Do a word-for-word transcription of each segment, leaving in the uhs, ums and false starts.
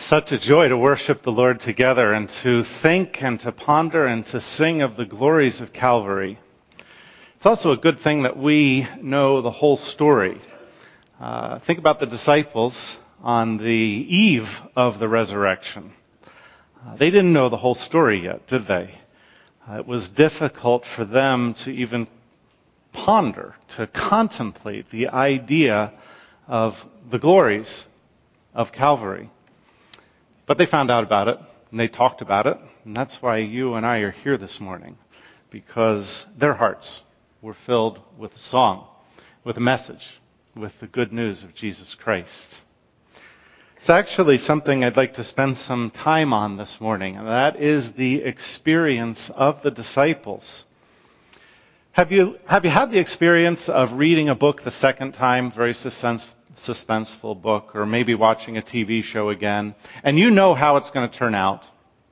Such a joy to worship the Lord together and to think and to ponder and to sing of the glories of Calvary. It's also a good thing that we know the whole story. Uh, think about the disciples on the eve of the resurrection. Uh, they didn't know the whole story yet, did they? Uh, it was difficult for them to even ponder, to contemplate the idea of the glories of Calvary. But they found out about it, and they talked about it, and that's why you and I are here this morning, because their hearts were filled with a song, with a message, with the good news of Jesus Christ. It's actually something I'd like to spend some time on this morning, and that is the experience of the disciples. Have you, have you had the experience of reading a book the second time, very suspense, suspenseful book, or maybe watching a T V show again, and you know how it's going to turn out?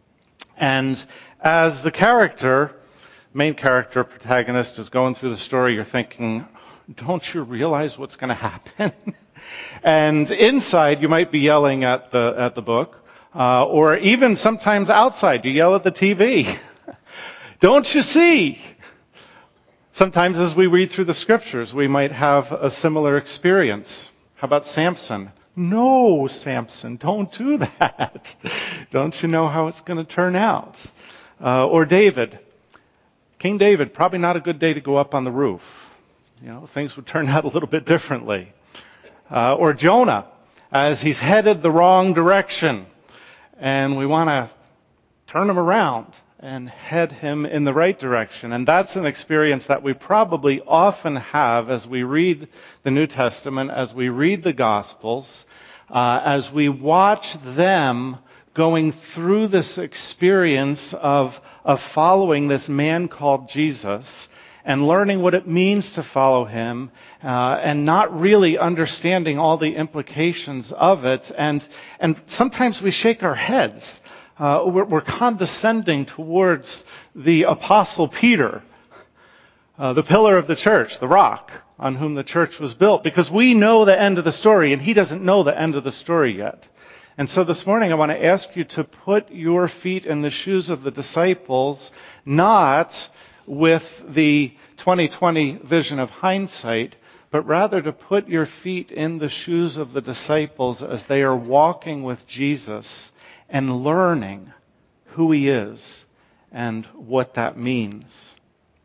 And as the character, main character, protagonist is going through the story, you're thinking, don't you realize what's going to happen? And inside, you might be yelling at the, at the book, uh, or even sometimes outside, you yell at the T V. Don't you see? Sometimes as we read through the scriptures, we might have a similar experience. How about Samson? No, Samson, don't do that. Don't you know how it's going to turn out? Uh, or David. King David, probably not a good day to go up on the roof. You know, things would turn out a little bit differently. Uh, or Jonah, as he's headed the wrong direction, and we want to turn him around and head him in the right direction. And that's an experience that we probably often have as we read the New Testament, as we read the Gospels, uh, as we watch them going through this experience of, of following this man called Jesus and learning what it means to follow him, uh, and not really understanding all the implications of it. And, and sometimes we shake our heads. Uh, we're, we're condescending towards the Apostle Peter, uh, the pillar of the church, the rock on whom the church was built, because we know the end of the story, and he doesn't know the end of the story yet. And so this morning I want to ask you to put your feet in the shoes of the disciples, not with the twenty twenty vision of hindsight, but rather to put your feet in the shoes of the disciples as they are walking with Jesus and learning who he is and what that means.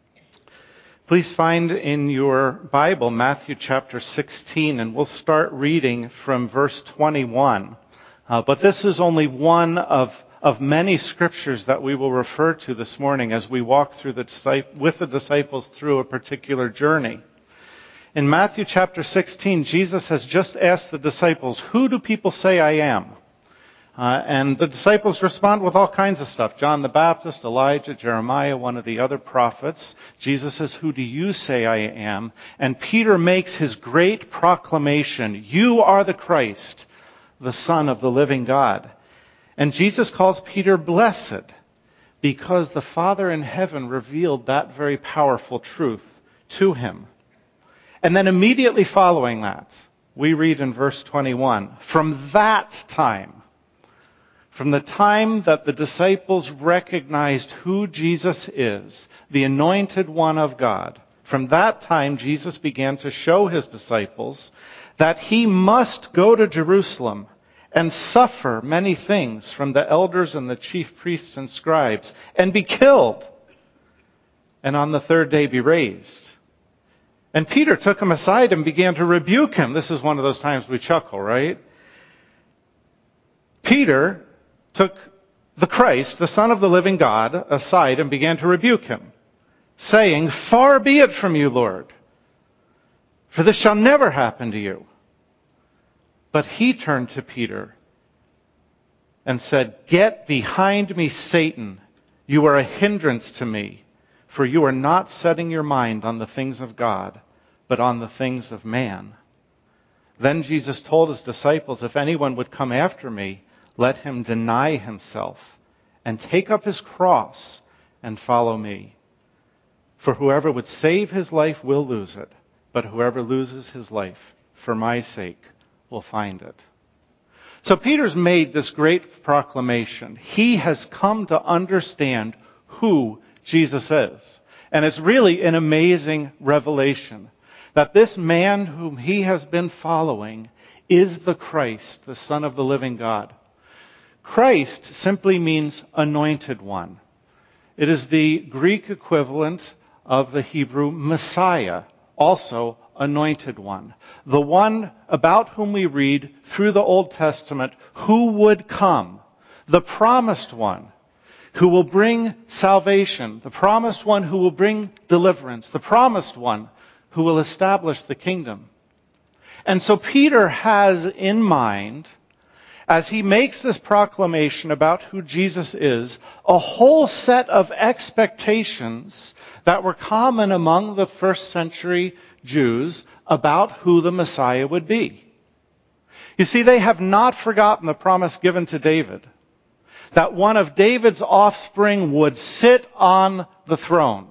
Please find in your Bible Matthew chapter sixteen, and we'll start reading from verse twenty-one. Uh, but this is only one of, of many scriptures that we will refer to this morning as we walk through the with the disciples through a particular journey. In Matthew chapter sixteen, Jesus has just asked the disciples, "Who do people say I am?" Uh, and the disciples respond with all kinds of stuff. John the Baptist, Elijah, Jeremiah, one of the other prophets. Jesus says, "Who do you say I am?" And Peter makes his great proclamation, "You are the Christ, the Son of the living God." And Jesus calls Peter blessed because the Father in heaven revealed that very powerful truth to him. And then immediately following that, we read in verse twenty-one, from that time, From the time that the disciples recognized who Jesus is, the anointed one of God, from that time Jesus began to show his disciples that he must go to Jerusalem and suffer many things from the elders and the chief priests and scribes and be killed, and on the third day be raised. And Peter took him aside and began to rebuke him. This is one of those times we chuckle, right? Peter took the Christ, the Son of the living God, aside and began to rebuke him, saying, "Far be it from you, Lord, for this shall never happen to you." But he turned to Peter and said, "Get behind me, Satan. You are a hindrance to me, for you are not setting your mind on the things of God, but on the things of man." Then Jesus told his disciples, "If anyone would come after me, let him deny himself and take up his cross and follow me. For whoever would save his life will lose it, but whoever loses his life for my sake will find it." So Peter's made this great proclamation. He has come to understand who Jesus is. And it's really an amazing revelation that this man whom he has been following is the Christ, the Son of the living God. Christ simply means anointed one. It is the Greek equivalent of the Hebrew Messiah, also anointed one. The one about whom we read through the Old Testament who would come, the promised one who will bring salvation, the promised one who will bring deliverance, the promised one who will establish the kingdom. And so Peter has in mind, as he makes this proclamation about who Jesus is, a whole set of expectations that were common among the first century Jews about who the Messiah would be. You see, they have not forgotten the promise given to David, that one of David's offspring would sit on the throne.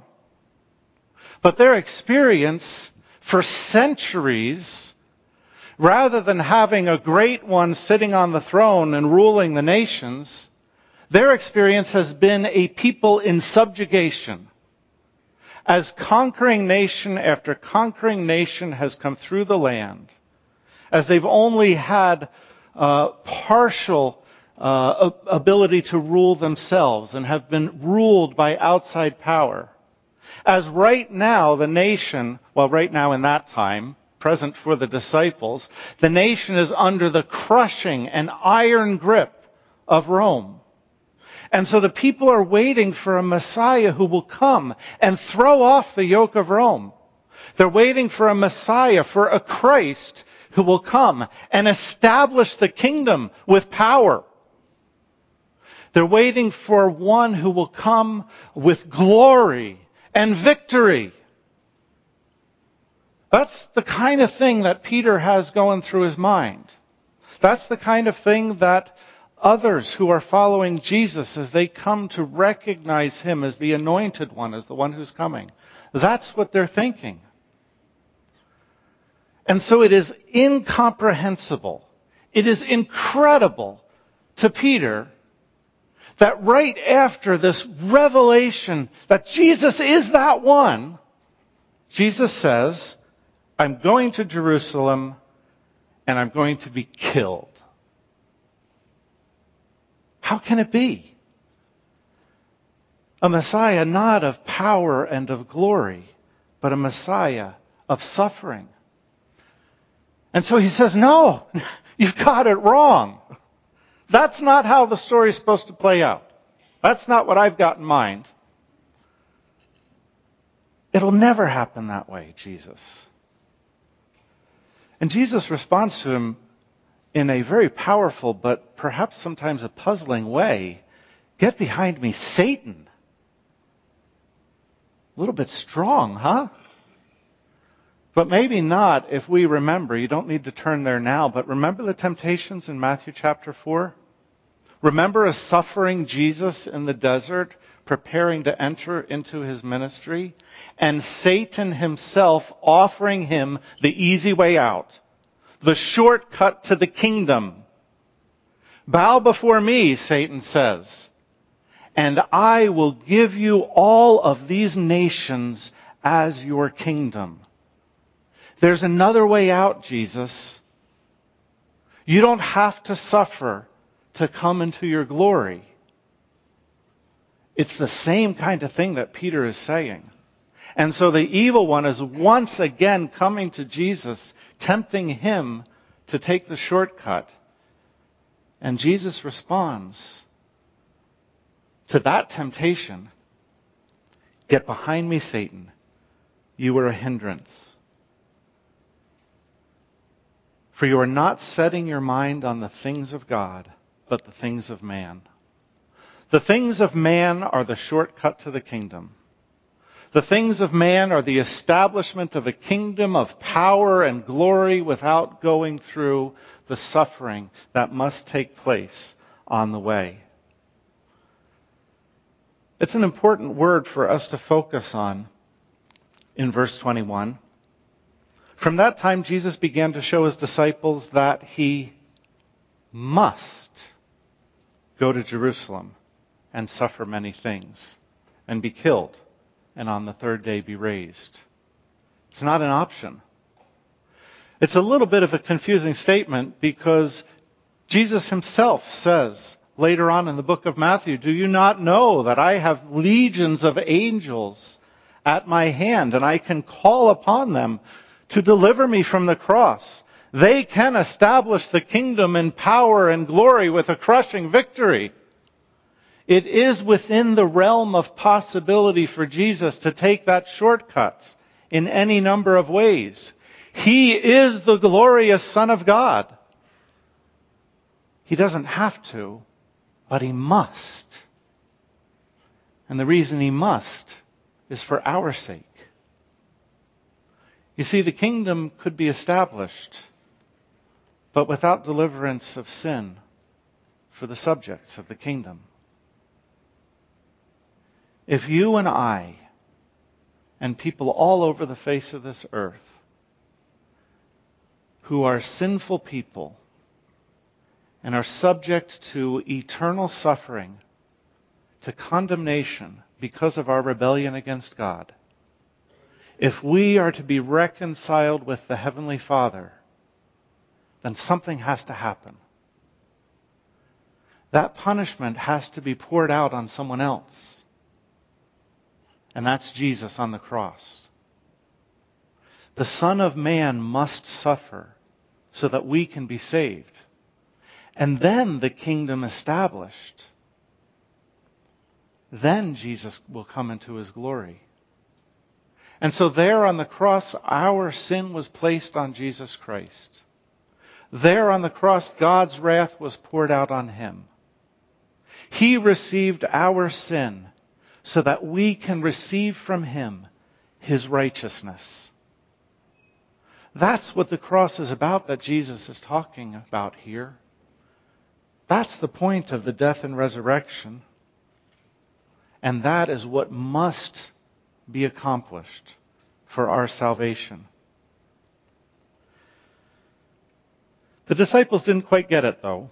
But their experience for centuries, rather than having a great one sitting on the throne and ruling the nations, their experience has been a people in subjugation. As conquering nation after conquering nation has come through the land, as they've only had uh, partial uh, ability to rule themselves and have been ruled by outside power, as right now the nation, well right now in that time, present for the disciples, the nation is under the crushing and iron grip of Rome. And so the people are waiting for a Messiah who will come and throw off the yoke of Rome. They're waiting for a Messiah, for a Christ who will come and establish the kingdom with power. They're waiting for one who will come with glory and victory. That's the kind of thing that Peter has going through his mind. That's the kind of thing that others who are following Jesus, as they come to recognize him as the anointed one, as the one who's coming, that's what they're thinking. And so it is incomprehensible, it is incredible to Peter that right after this revelation that Jesus is that one, Jesus says, I'm going to Jerusalem and I'm going to be killed. How can it be? A Messiah not of power and of glory, but a Messiah of suffering. And so he says, no, you've got it wrong. That's not how the story is supposed to play out. That's not what I've got in mind. It'll never happen that way, Jesus. And Jesus responds to him in a very powerful, but perhaps sometimes a puzzling way. Get behind me, Satan. A little bit strong, huh? But maybe not if we remember. You don't need to turn there now, but remember the temptations in Matthew chapter four? Remember a suffering Jesus in the desert, preparing to enter into his ministry, and Satan himself offering him the easy way out, the shortcut to the kingdom. Bow before me, Satan says, and I will give you all of these nations as your kingdom. There's another way out, Jesus. You don't have to suffer to come into your glory. It's the same kind of thing that Peter is saying. And so the evil one is once again coming to Jesus, tempting him to take the shortcut. And Jesus responds to that temptation. Get behind me, Satan. You are a hindrance. For you are not setting your mind on the things of God, but the things of man. The things of man are the shortcut to the kingdom. The things of man are the establishment of a kingdom of power and glory without going through the suffering that must take place on the way. It's an important word for us to focus on in verse twenty-one. From that time, Jesus began to show his disciples that he must go to Jerusalem and suffer many things and be killed and on the third day be raised. It's not an option. It's a little bit of a confusing statement because Jesus himself says later on in the book of Matthew, do you not know that I have legions of angels at my hand and I can call upon them to deliver me from the cross? They can establish the kingdom in power and glory with a crushing victory. It is within the realm of possibility for Jesus to take that shortcut in any number of ways. He is the glorious Son of God. He doesn't have to, but he must. And the reason he must is for our sake. You see, the kingdom could be established, but without deliverance of sin for the subjects of the kingdom. If you and I and people all over the face of this earth who are sinful people and are subject to eternal suffering, to condemnation because of our rebellion against God, if we are to be reconciled with the Heavenly Father, then something has to happen. That punishment has to be poured out on someone else. And that's Jesus on the cross. The Son of Man must suffer so that we can be saved. And then the kingdom established. Then Jesus will come into his glory. And so there on the cross, our sin was placed on Jesus Christ. There on the cross, God's wrath was poured out on him. He received our sin so that we can receive from him his righteousness. That's what the cross is about that Jesus is talking about here. That's the point of the death and resurrection. And that is what must be accomplished for our salvation. The disciples didn't quite get it, though.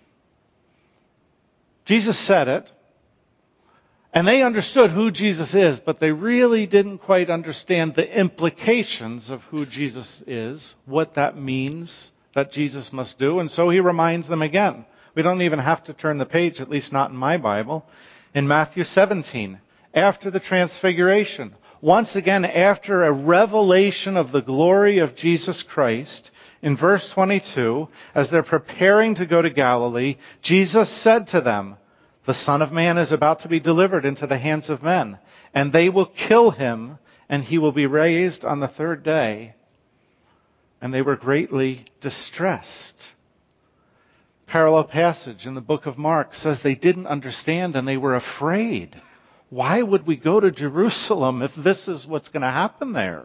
Jesus said it, and they understood who Jesus is, but they really didn't quite understand the implications of who Jesus is, what that means that Jesus must do, and so he reminds them again. We don't even have to turn the page, at least not in my Bible. In Matthew seventeen, after the transfiguration, once again after a revelation of the glory of Jesus Christ, in verse twenty-two, as they're preparing to go to Galilee, Jesus said to them, the Son of Man is about to be delivered into the hands of men, and they will kill him, and he will be raised on the third day. And they were greatly distressed. Parallel passage in the book of Mark says they didn't understand and they were afraid. Why would we go to Jerusalem if this is what's going to happen there?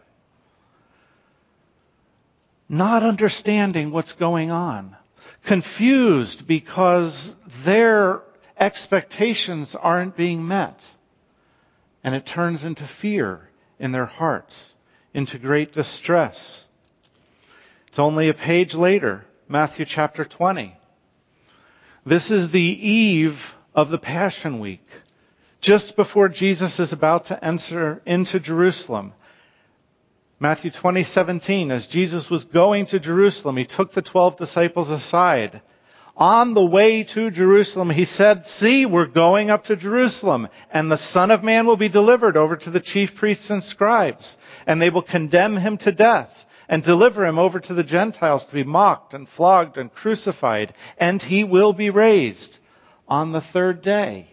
Not understanding what's going on. Confused because their expectations aren't being met. And it turns into fear in their hearts, into great distress. It's only a page later, Matthew chapter twenty. This is the eve of the Passion Week, just before Jesus is about to enter into Jerusalem. Matthew twenty seventeen, as Jesus was going to Jerusalem, he took the twelve disciples aside. On the way to Jerusalem, he said, see, we're going up to Jerusalem, and the Son of Man will be delivered over to the chief priests and scribes, and they will condemn him to death and deliver him over to the Gentiles to be mocked and flogged and crucified, and he will be raised on the third day.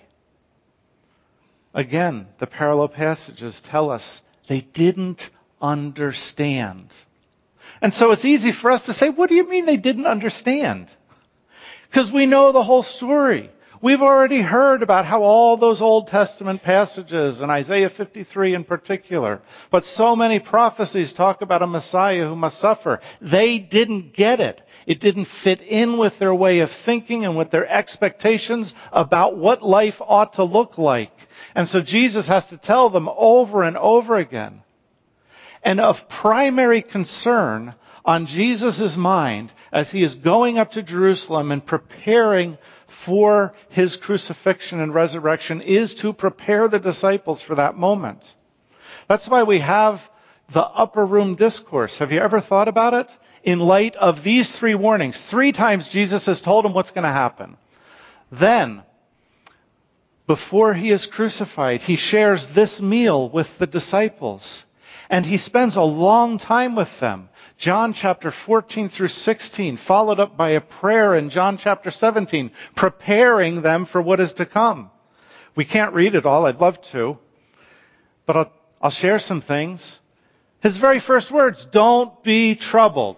Again, the parallel passages tell us they didn't understand. And so it's easy for us to say, what do you mean they didn't understand? Because we know the whole story. We've already heard about how all those Old Testament passages, and Isaiah fifty-three in particular, but so many prophecies talk about a Messiah who must suffer. They didn't get it. It didn't fit in with their way of thinking and with their expectations about what life ought to look like. And so Jesus has to tell them over and over again. And of primary concern on Jesus' mind as he is going up to Jerusalem and preparing for his crucifixion and resurrection is to prepare the disciples for that moment. That's why we have the upper room discourse. Have you ever thought about it? In light of these three warnings, three times Jesus has told them what's going to happen. Then, before he is crucified, he shares this meal with the disciples. And he spends a long time with them. John chapter fourteen through sixteen, followed up by a prayer in John chapter seventeen, preparing them for what is to come. We can't read it all. I'd love to. But I'll, I'll share some things. His very first words, don't be troubled.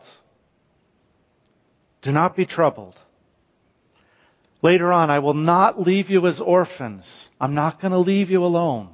Do not be troubled. Later on, I will not leave you as orphans. I'm not going to leave you alone.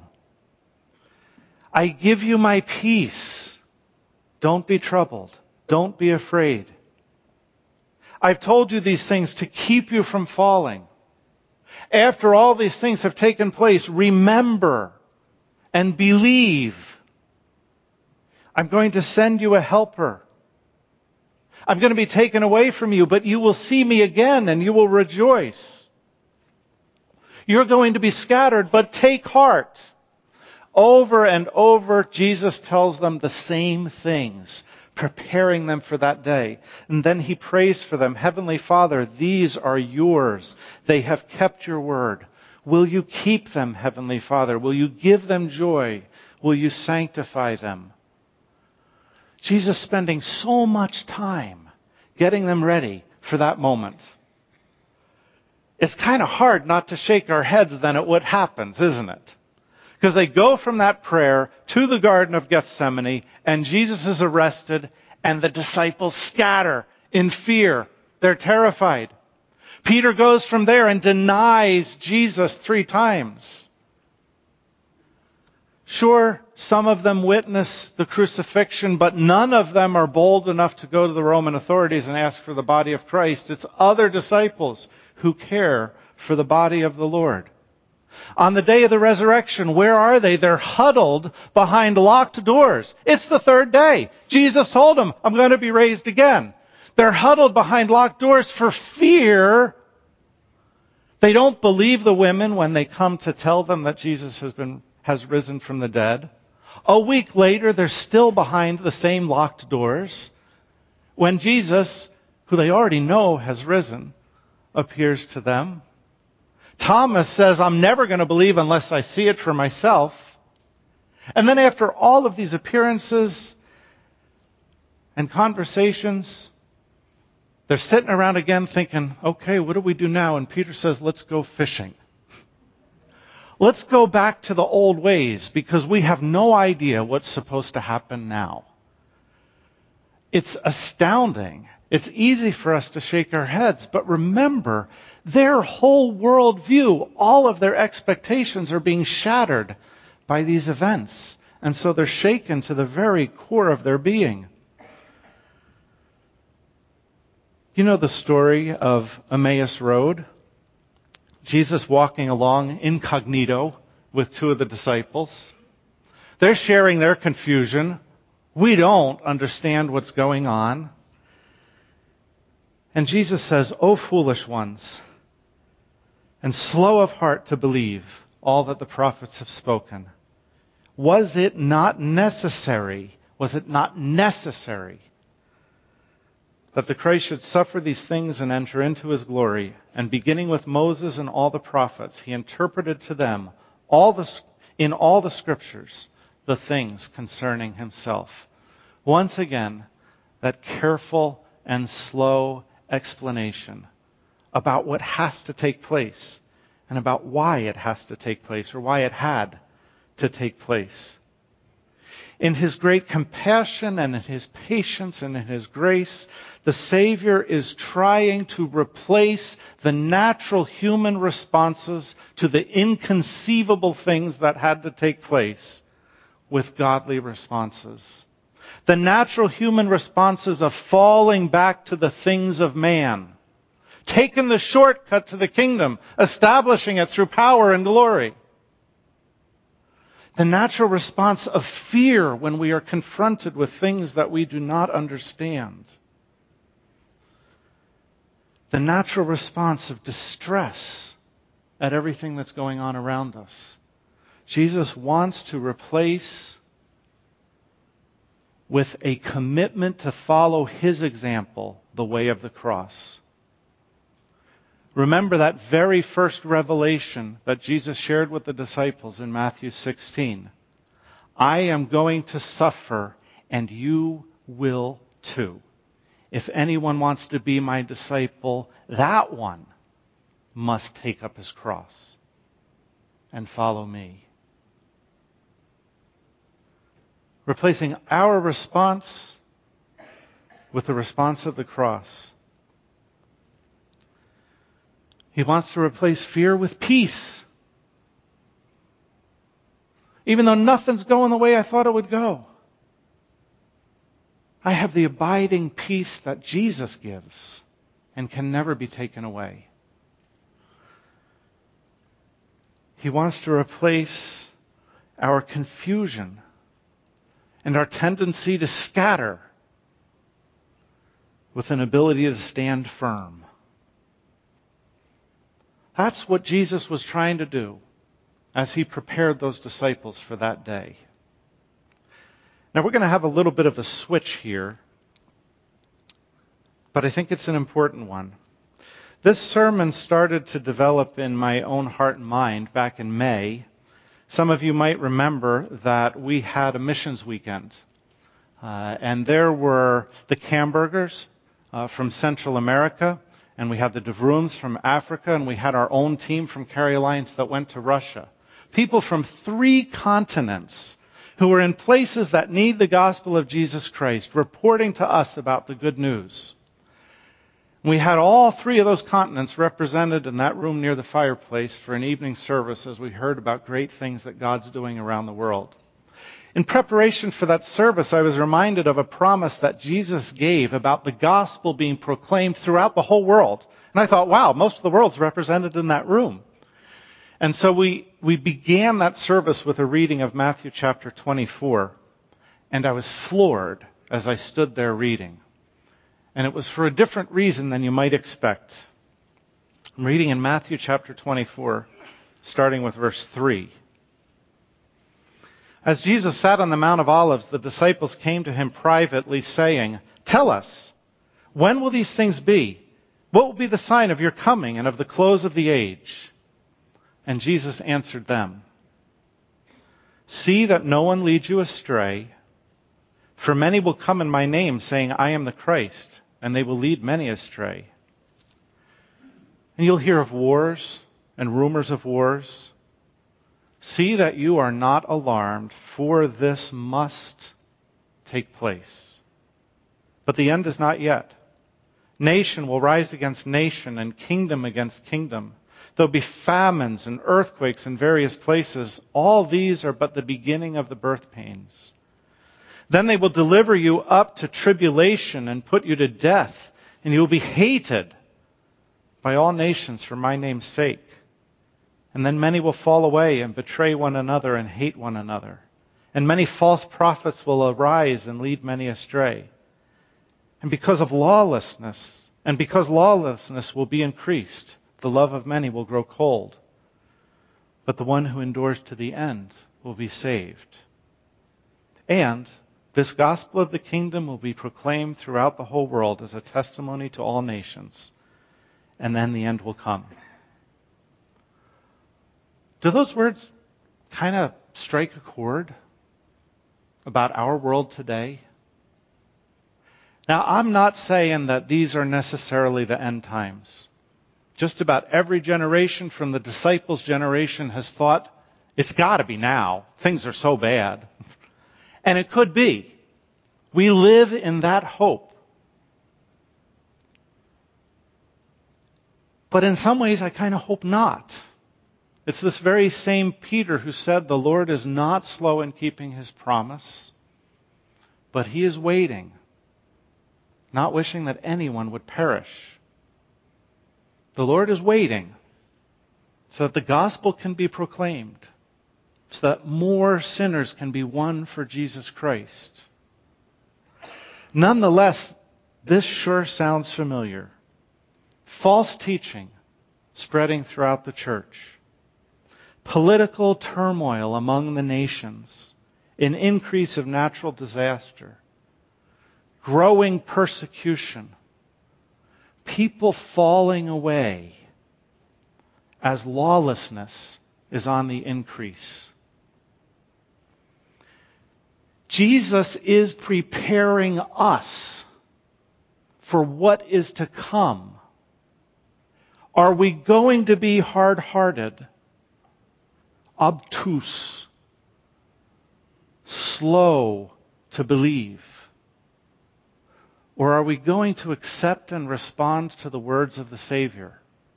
I give you my peace. Don't be troubled. Don't be afraid. I've told you these things to keep you from falling. After all these things have taken place, remember and believe. I'm going to send you a helper. I'm going to be taken away from you, but you will see me again and you will rejoice. You're going to be scattered, but take heart. Over and over, Jesus tells them the same things, preparing them for that day. And then he prays for them. Heavenly Father, these are yours. They have kept your word. Will you keep them, Heavenly Father? Will you give them joy? Will you sanctify them? Jesus spending so much time getting them ready for that moment. It's kind of hard not to shake our heads then at what happens, isn't it? Because they go from that prayer to the Garden of Gethsemane, and Jesus is arrested, and the disciples scatter in fear. They're terrified. Peter goes from there and denies Jesus three times. Sure, some of them witness the crucifixion, but none of them are bold enough to go to the Roman authorities and ask for the body of Christ. It's other disciples who care for the body of the Lord. On the day of the resurrection, where are they? They're huddled behind locked doors. It's the third day. Jesus told them, I'm going to be raised again. They're huddled behind locked doors for fear. They don't believe the women when they come to tell them that Jesus has been has risen from the dead. A week later, they're still behind the same locked doors when Jesus, who they already know has risen, appears to them. Thomas says, I'm never going to believe unless I see it for myself. And then after all of these appearances and conversations, they're sitting around again thinking, okay, what do we do now? And Peter says, let's go fishing. Let's go back to the old ways because we have no idea what's supposed to happen now. It's astounding. It's easy for us to shake our heads, but remember, their whole worldview, all of their expectations are being shattered by these events. And so they're shaken to the very core of their being. You know the story of Emmaus Road? Jesus walking along incognito with two of the disciples. They're sharing their confusion. We don't understand what's going on. And Jesus says, O foolish ones, and slow of heart to believe all that the prophets have spoken. Was it not necessary, was it not necessary that the Christ should suffer these things and enter into his glory? And beginning with Moses and all the prophets, he interpreted to them all the, in all the scriptures the things concerning himself. Once again, that careful and slow explanation about what has to take place and about why it has to take place or why it had to take place. In his great compassion and in his patience and in his grace, the Savior is trying to replace the natural human responses to the inconceivable things that had to take place with godly responses. The natural human responses of falling back to the things of man, taking the shortcut to the kingdom, establishing it through power and glory. The natural response of fear when we are confronted with things that we do not understand. The natural response of distress at everything that's going on around us. Jesus wants to replace with a commitment to follow His example, the way of the cross. Remember that very first revelation that Jesus shared with the disciples in Matthew sixteen. I am going to suffer, and you will too. If anyone wants to be my disciple, that one must take up his cross and follow me. Replacing our response with the response of the cross. He wants to replace fear with peace. Even though nothing's going the way I thought it would go, I have the abiding peace that Jesus gives and can never be taken away. He wants to replace our confusion and our tendency to scatter with an ability to stand firm. That's what Jesus was trying to do as He prepared those disciples for that day. Now we're going to have a little bit of a switch here, but I think it's an important one. This sermon started to develop in my own heart and mind back in May. Some of you might remember that we had a missions weekend. Uh, and there were the Cambergers uh, from Central America, and we had the DeVrooms from Africa, and we had our own team from Carey Alliance that went to Russia. People from three continents who were in places that need the gospel of Jesus Christ, reporting to us about the good news. We had all three of those continents represented in that room near the fireplace for an evening service as we heard about great things that God's doing around the world. In preparation for that service, I was reminded of a promise that Jesus gave about the gospel being proclaimed throughout the whole world. And I thought, wow, most of the world's represented in that room. And so we, we began that service with a reading of Matthew chapter twenty-four. And I was floored as I stood there reading. And it was for a different reason than you might expect. I'm reading in Matthew chapter twenty-four, starting with verse three. As Jesus sat on the Mount of Olives, the disciples came to Him privately, saying, Tell us, when will these things be? What will be the sign of your coming and of the close of the age? And Jesus answered them, See that no one leads you astray. For many will come in my name, saying, I am the Christ, and they will lead many astray. And you'll hear of wars and rumors of wars. See that you are not alarmed, for this must take place. But the end is not yet. Nation will rise against nation, and kingdom against kingdom. There'll be famines and earthquakes in various places. All these are but the beginning of the birth pains. Then they will deliver you up to tribulation and put you to death, and you will be hated by all nations for my name's sake. And then many will fall away and betray one another and hate one another. And many false prophets will arise and lead many astray. And because of lawlessness, and because lawlessness will be increased, the love of many will grow cold. But the one who endures to the end will be saved. And this gospel of the kingdom will be proclaimed throughout the whole world as a testimony to all nations. And then the end will come. Do those words kind of strike a chord about our world today? Now, I'm not saying that these are necessarily the end times. Just about every generation from the disciples' generation has thought, it's got to be now. Things are so bad. And it could be. We live in that hope. But in some ways, I kind of hope not. It's this very same Peter who said the Lord is not slow in keeping His promise, but He is waiting, not wishing that anyone would perish. The Lord is waiting so that the gospel can be proclaimed. so that more sinners can be won for Jesus Christ. Nonetheless, this sure sounds familiar. False teaching spreading throughout the church. Political turmoil among the nations. An increase of natural disaster. Growing persecution. People falling away as lawlessness is on the increase. Jesus is preparing us for what is to come. Are we going to be hard-hearted, obtuse, slow to believe? Or are we going to accept and respond to the words of the Savior?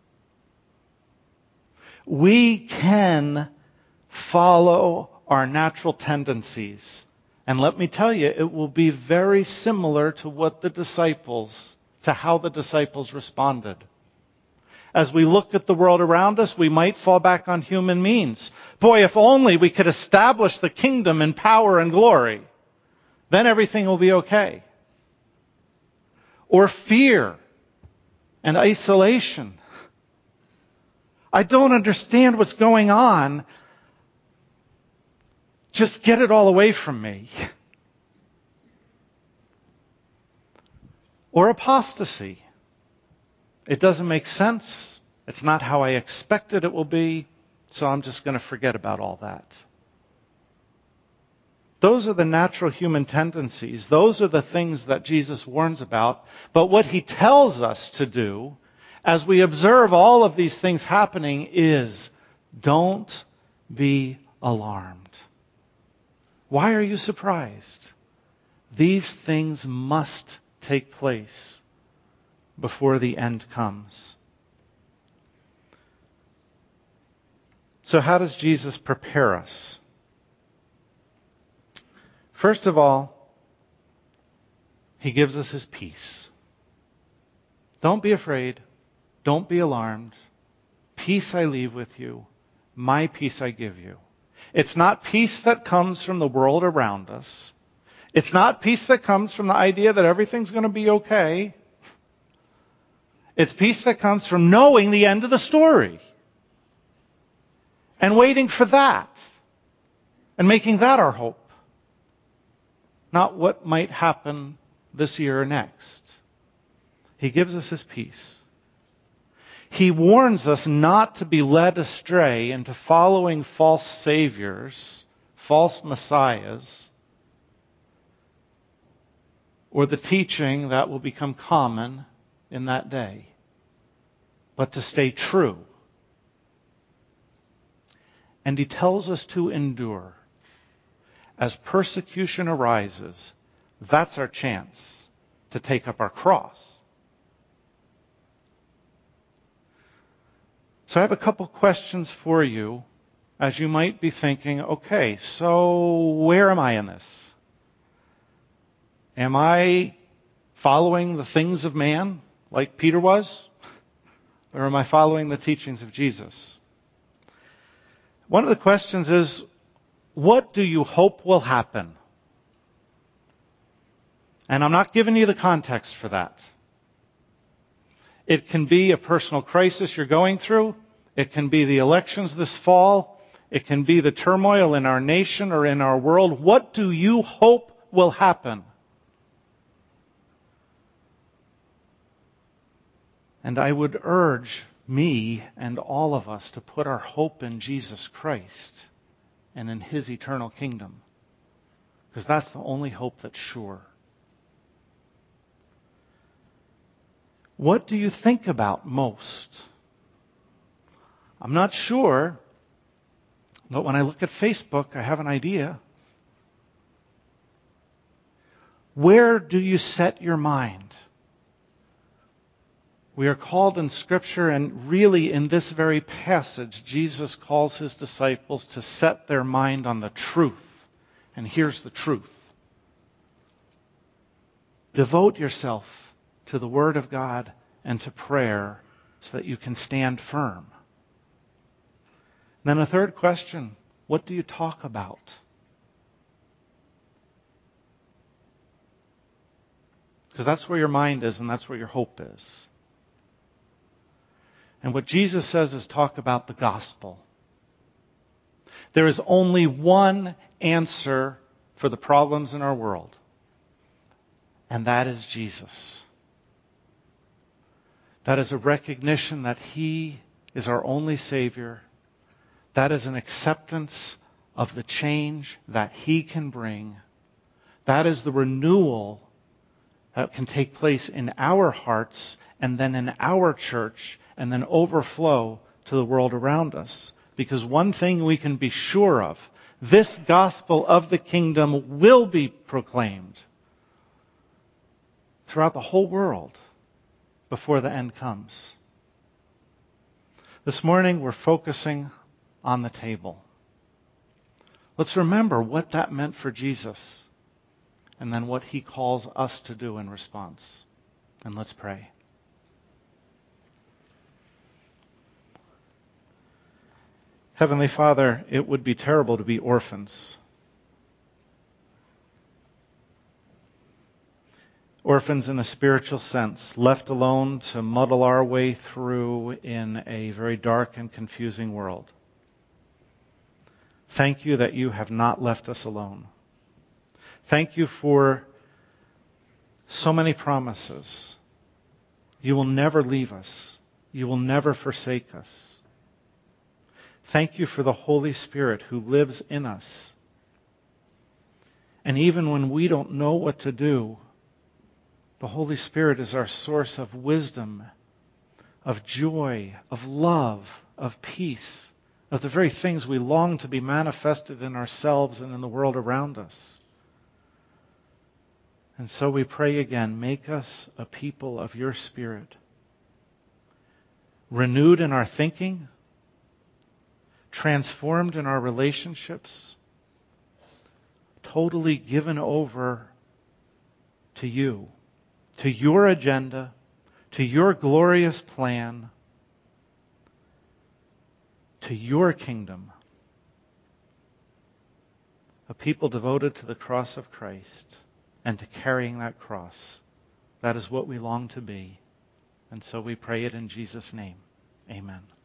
We can follow our natural tendencies. And let me tell you, it will be very similar to what the disciples, to how the disciples responded. As we look at the world around us, we might fall back on human means. Boy, if only we could establish the kingdom in power and glory, then everything will be okay. Or fear and isolation. I don't understand what's going on. Just get it all away from me. Or apostasy. It doesn't make sense. It's not how I expected it will be, so I'm just going to forget about all that. Those are the natural human tendencies. Those are the things that Jesus warns about. But what he tells us to do as we observe all of these things happening is, don't be alarmed. Why are you surprised? These things must take place before the end comes. So how does Jesus prepare us? First of all, he gives us his peace. Don't be afraid. Don't be alarmed. Peace I leave with you. My peace I give you. It's not peace that comes from the world around us. It's not peace that comes from the idea that everything's going to be okay. It's peace that comes from knowing the end of the story and waiting for that and making that our hope. Not what might happen this year or next. He gives us his peace. He warns us not to be led astray into following false saviors, false messiahs, or the teaching that will become common in that day, but to stay true. And he tells us to endure. As persecution arises, that's our chance to take up our cross. So I have a couple questions for you as you might be thinking, okay, so where am I in this? Am I following the things of man like Peter was? Or am I following the teachings of Jesus? One of the questions is, what do you hope will happen? And I'm not giving you the context for that. It can be a personal crisis you're going through. It can be the elections this fall. It can be the turmoil in our nation or in our world. What do you hope will happen? And I would urge me and all of us to put our hope in Jesus Christ and in his eternal kingdom. Because that's the only hope that's sure. What do you think about most? I'm not sure, but when I look at Facebook, I have an idea. Where do you set your mind? We are called in Scripture, and really in this very passage, Jesus calls his disciples to set their mind on the truth. And here's the truth. Devote yourself to the Word of God and to prayer so that you can stand firm. Then a third question, What do you talk about? Because that's where your mind is and that's where your hope is. And what Jesus says is talk about the gospel. There is only one answer for the problems in our world, and that is Jesus. That is a recognition that He is our only Savior. That is an acceptance of the change that He can bring. That is the renewal that can take place in our hearts and then in our church and then overflow to the world around us. Because one thing we can be sure of, this gospel of the kingdom will be proclaimed throughout the whole world before the end comes. This morning we're focusing on the table. Let's remember what that meant for Jesus and then what He calls us to do in response. And let's pray. Heavenly Father, it would be terrible to be orphans. Orphans in a spiritual sense, left alone to muddle our way through in a very dark and confusing world. Thank you that you have not left us alone. Thank you for so many promises. You will never leave us. You will never forsake us. Thank you for the Holy Spirit who lives in us. And even when we don't know what to do, the Holy Spirit is our source of wisdom, of joy, of love, of peace, of the very things we long to be manifested in ourselves and in the world around us. And so we pray again, make us a people of your Spirit, renewed in our thinking, transformed in our relationships, totally given over to you, to your agenda, to your glorious plan, to your kingdom. A people devoted to the cross of Christ and to carrying that cross. That is what we long to be. And so we pray it in Jesus' name. Amen.